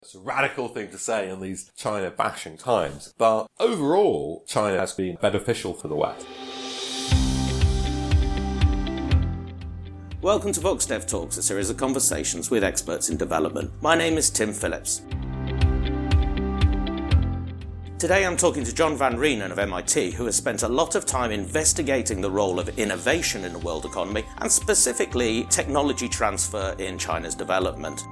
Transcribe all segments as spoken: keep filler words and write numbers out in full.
It's a radical thing to say in these China-bashing times. But overall, China has been beneficial for the West. Welcome to VoxDev Talks, a series of conversations with experts in development. My name is Tim Phillips. Today I'm talking to John Van Reenen of M I T, who has spent a lot of time investigating the role of innovation in the world economy, and specifically technology transfer in China's development.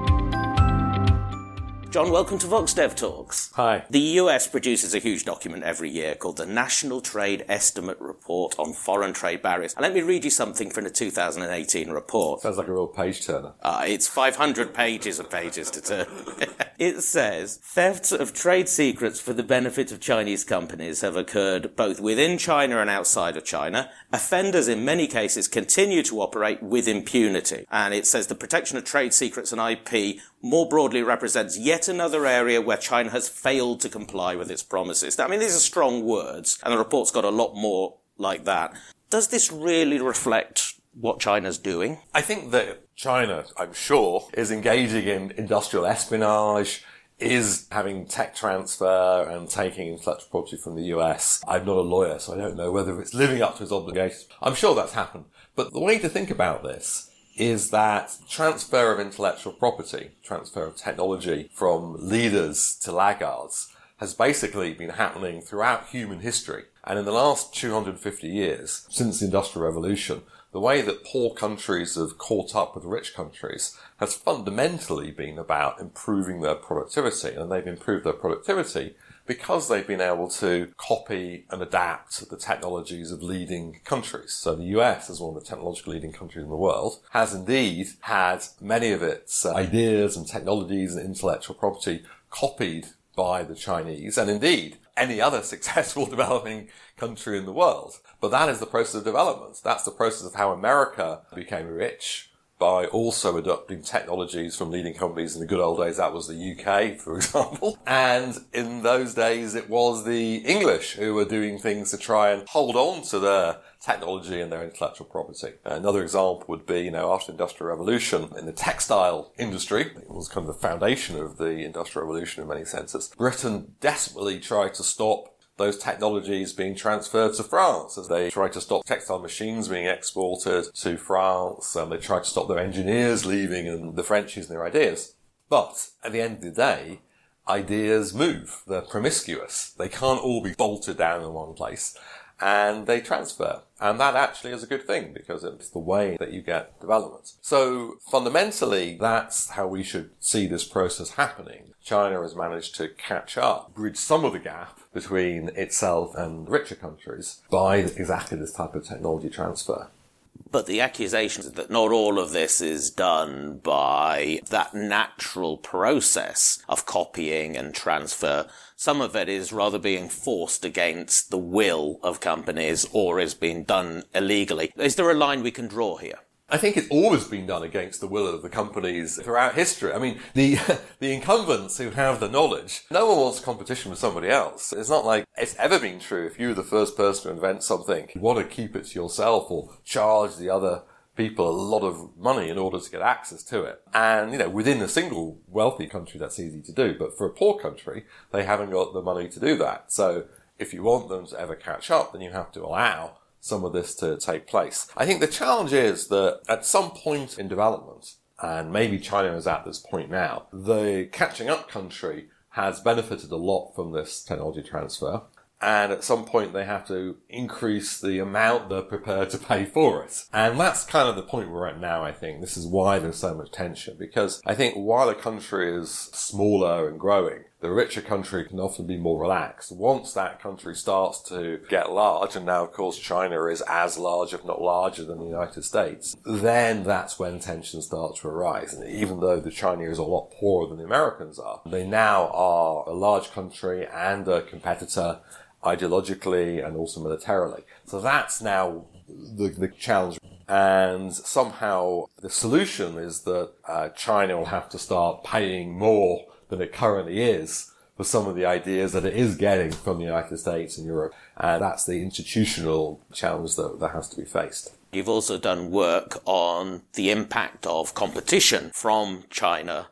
John, welcome to VoxDev Talks. Hi. The U S produces a huge document every year called the National Trade Estimate Report on Foreign Trade Barriers. And let me read you something from the two thousand eighteen report. Sounds like a real page-turner. Uh, it's five hundred pages of pages to turn. It says, thefts of trade secrets for the benefit of Chinese companies have occurred both within China and outside of China. Offenders in many cases continue to operate with impunity. And it says the protection of trade secrets and I P more broadly represents yet another area where China has failed to comply with its promises. I mean, these are strong words, and the report's got a lot more like that. Does this really reflect what China's doing? I think that China, I'm sure, is engaging in industrial espionage, is having tech transfer and taking intellectual property from the U S. I'm not a lawyer, so I don't know whether it's living up to its obligations. I'm sure that's happened. But the way to think about this is that transfer of intellectual property, transfer of technology from leaders to laggards has basically been happening throughout human history. And in the last two hundred fifty years, since the Industrial Revolution, the way that poor countries have caught up with rich countries has fundamentally been about improving their productivity. And they've improved their productivity because they've been able to copy and adapt the technologies of leading countries. So the U S, as one of the technological leading countries in the world, has indeed had many of its ideas and technologies and intellectual property copied by the Chinese, and indeed any other successful developing country in the world. But that is the process of development. That's the process of how America became rich, by also adopting technologies from leading companies. In the good old days, that was the U K, for example. And in those days, it was the English who were doing things to try and hold on to their technology and their intellectual property. Another example would be, you know, after the Industrial Revolution, in the textile industry, it was kind of the foundation of the Industrial Revolution in many senses, Britain desperately tried to stop those technologies being transferred to France as they tried to stop textile machines being exported to France. Um, they tried to stop their engineers leaving and the French using their ideas. But at the end of the day, ideas move. They're promiscuous. They can't all be bolted down in one place. And they transfer. And that actually is a good thing because it's the way that you get development. So fundamentally, that's how we should see this process happening. China has managed to catch up, bridge some of the gap between itself and richer countries by exactly this type of technology transfer. But the accusation that not all of this is done by that natural process of copying and transfer. Some of it is rather being forced against the will of companies or is being done illegally. Is there a line we can draw here? I think it's always been done against the will of the companies throughout history. I mean, the the incumbents who have the knowledge, no one wants competition with somebody else. It's not like it's ever been true. If you're the first person to invent something, you want to keep it to yourself or charge the other people a lot of money in order to get access to it. And, you know, within a single wealthy country, that's easy to do. But for a poor country, they haven't got the money to do that. So if you want them to ever catch up, then you have to allow some of this to take place. I think the challenge is that at some point in development, and maybe China is at this point now, the catching up country has benefited a lot from this technology transfer. And at some point they have to increase the amount they're prepared to pay for it. And that's kind of the point we're at now, I think. This is why there's so much tension. Because I think while a country is smaller and growing, the richer country can often be more relaxed. Once that country starts to get large, and now of course China is as large, if not larger than the United States, then that's when tensions start to arise. And even though the Chinese are a lot poorer than the Americans are, they now are a large country and a competitor ideologically and also militarily. So that's now the, the challenge. And somehow the solution is that uh, China will have to start paying more than it currently is for some of the ideas that it is getting from the United States and Europe. And that's the institutional challenge that, that has to be faced. You've also done work on the impact of competition from China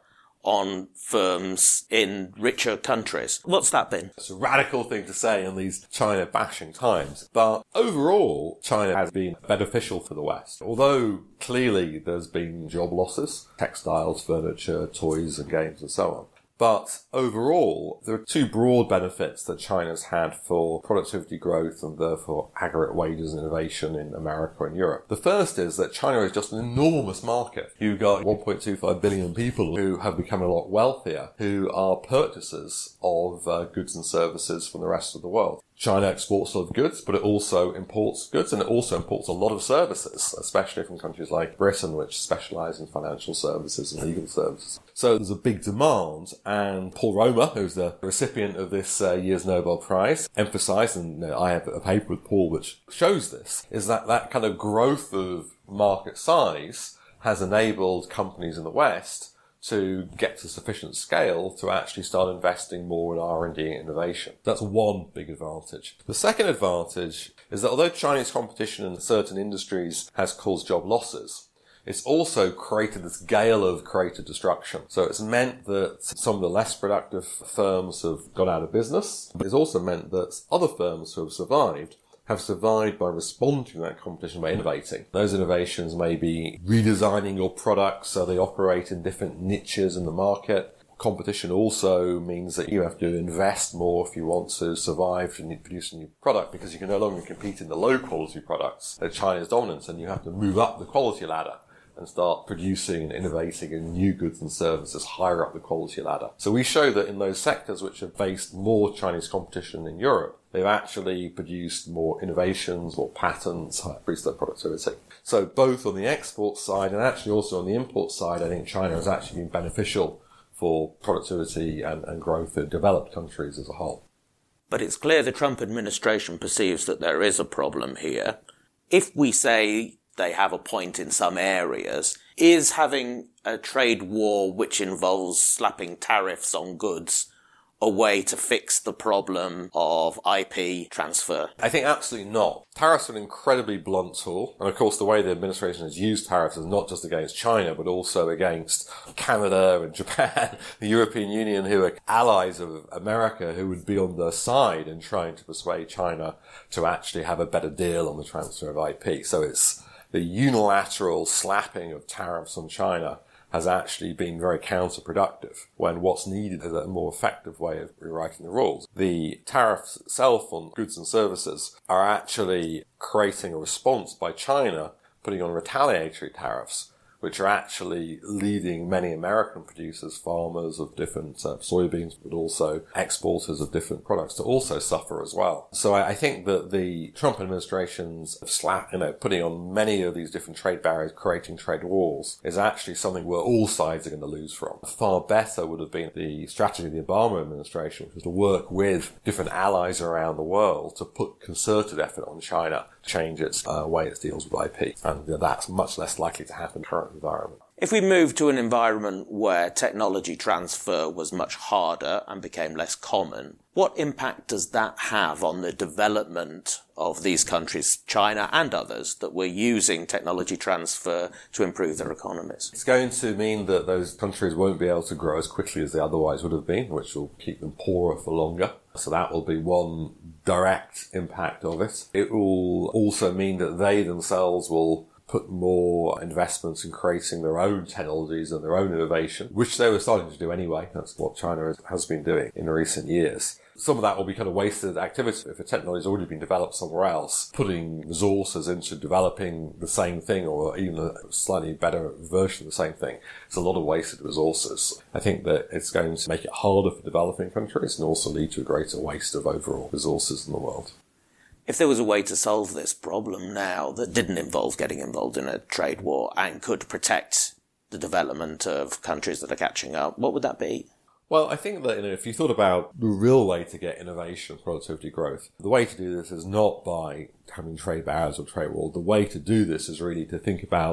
on firms in richer countries. What's that been? It's a radical thing to say in these China bashing times, but overall China has been beneficial for the West. Although clearly there's been job losses, textiles, furniture, toys and games and so on. But overall, there are two broad benefits that China's had for productivity growth and therefore aggregate wages and innovation in America and Europe. The first is that China is just an enormous market. You've got one point two five billion people who have become a lot wealthier, who are purchasers of uh, goods and services from the rest of the world. China exports a lot of goods, but it also imports goods, and it also imports a lot of services, especially from countries like Britain, which specialise in financial services and legal services. So there's a big demand, and Paul Romer, who's the recipient of this uh, year's Nobel Prize, emphasised, and you know, I have a paper with Paul which shows this, is that that kind of growth of market size has enabled companies in the West to get to sufficient scale to actually start investing more in R and D and innovation. That's one big advantage. The second advantage is that although Chinese competition in certain industries has caused job losses, it's also created this gale of creative destruction. So it's meant that some of the less productive firms have gone out of business, but it's also meant that other firms who have survived have survived by responding to that competition by innovating. Those innovations may be redesigning your products so they operate in different niches in the market. Competition also means that you have to invest more if you want to survive and produce a new product, because you can no longer compete in the low quality products that China's dominant, and you have to move up the quality ladder and start producing and innovating in new goods and services higher up the quality ladder. So we show that in those sectors which have faced more Chinese competition in Europe, they've actually produced more innovations, more patents, increased their productivity. So both on the export side and actually also on the import side, I think China has actually been beneficial for productivity and, and growth in developed countries as a whole. But it's clear the Trump administration perceives that there is a problem here. If we say they have a point in some areas, is having a trade war which involves slapping tariffs on goods a way to fix the problem of I P transfer? I think absolutely not. Tariffs are an incredibly blunt tool. And of course, the way the administration has used tariffs is not just against China, but also against Canada and Japan, the European Union, who are allies of America, who would be on their side in trying to persuade China to actually have a better deal on the transfer of I P. So it's the unilateral slapping of tariffs on China has actually been very counterproductive, when what's needed is a more effective way of rewriting the rules. The tariffs itself on goods and services are actually creating a response by China putting on retaliatory tariffs, which are actually leading many American producers, farmers of different uh, soybeans, but also exporters of different products, to also suffer as well. So I, I think that the Trump administration's slap, you know, putting on many of these different trade barriers, creating trade walls, is actually something where all sides are going to lose from. Far better would have been the strategy of the Obama administration, which was to work with different allies around the world to put concerted effort on China to change its uh, way it deals with I P. And you know, that's much less likely to happen in the current environment. If we move to an environment where technology transfer was much harder and became less common, what impact does that have on the development of these countries, China and others, that were using technology transfer to improve their economies? It's going to mean that those countries won't be able to grow as quickly as they otherwise would have been, which will keep them poorer for longer. So that will be one direct impact of it. It will also mean that they themselves will put more investments in creating their own technologies and their own innovation, which they were starting to do anyway. That's what China has been doing in recent years. Some of that will be kind of wasted activity. If a technology has already been developed somewhere else, putting resources into developing the same thing or even a slightly better version of the same thing, it's a lot of wasted resources. I think that it's going to make it harder for developing countries and also lead to a greater waste of overall resources in the world. If there was a way to solve this problem now that didn't involve getting involved in a trade war and could protect the development of countries that are catching up, what would that be? Well, I think that, you know, if you thought about the real way to get innovation, productivity growth, the way to do this is not by having trade barriers or trade wars. The way to do this is really to think about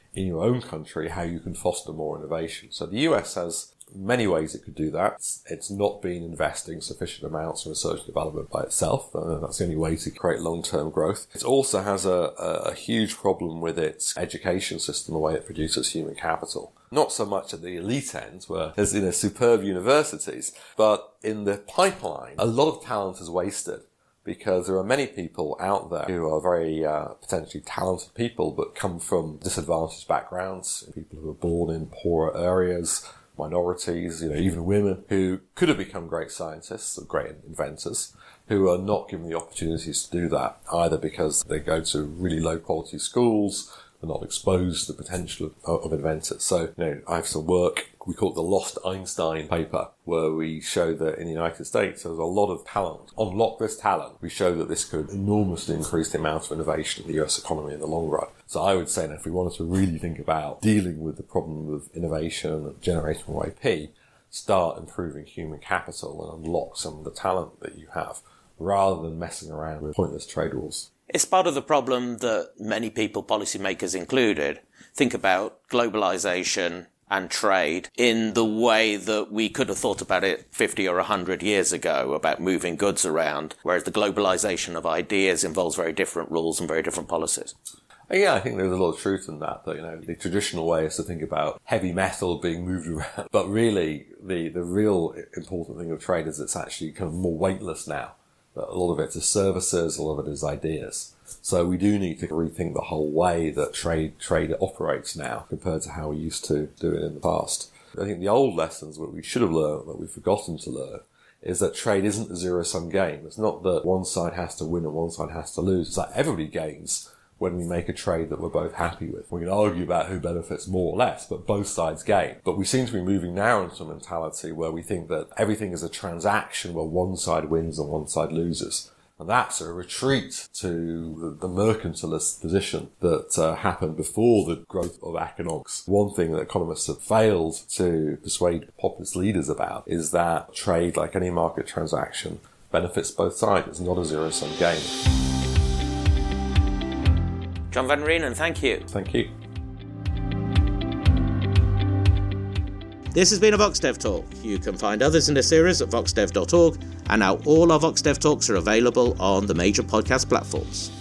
in your own country how you can foster more innovation. So the U S has many ways it could do that. It's, it's not been investing sufficient amounts in research and development by itself. Uh, that's the only way to create long-term growth. It also has a, a, a huge problem with its education system, the way it produces human capital. Not so much at the elite end, where there's, you know, superb universities, but in the pipeline, a lot of talent is wasted. Because there are many people out there who are very uh, potentially talented people, but come from disadvantaged backgrounds, people who are born in poorer areas, minorities, you know, even women who could have become great scientists or great inventors, who are not given the opportunities to do that, either because they go to really low quality schools, are not exposed to the potential of, of inventors. So, you know, I have some work, we call it the Lost Einstein paper, where we show that in the United States there's a lot of talent. Unlock this talent. We show that this could enormously increase the amount of innovation in the U S economy in the long run. So I would say that if we wanted to really think about dealing with the problem of innovation and generating more I P, start improving human capital and unlock some of the talent that you have, rather than messing around with pointless trade rules. It's part of the problem that many people, policymakers included, think about globalization and trade in the way that we could have thought about it fifty or one hundred years ago, about moving goods around, whereas the globalization of ideas involves very different rules and very different policies. Yeah, I think there's a lot of truth in that, that, you know, the traditional way is to think about heavy metal being moved around. But really, the, the real important thing of trade is it's actually kind of more weightless now. A lot of it is services, a lot of it is ideas. So we do need to rethink the whole way that trade trade operates now compared to how we used to do it in the past. I think the old lessons that we should have learned, that we've forgotten to learn, is that trade isn't a zero-sum game. It's not that one side has to win and one side has to lose. It's like everybody gains when we make a trade that we're both happy with. We can argue about who benefits more or less, but both sides gain. But we seem to be moving now into a mentality where we think that everything is a transaction where one side wins and one side loses. And that's a retreat to the mercantilist position that uh, happened before the growth of economics. One thing that economists have failed to persuade populist leaders about is that trade, like any market transaction, benefits both sides. It's not a zero-sum game. John Van Reenen, thank you. Thank you. This has been a VoxDev Talk. You can find others in the series at vox dev dot org, and now all our VoxDev Talks are available on the major podcast platforms.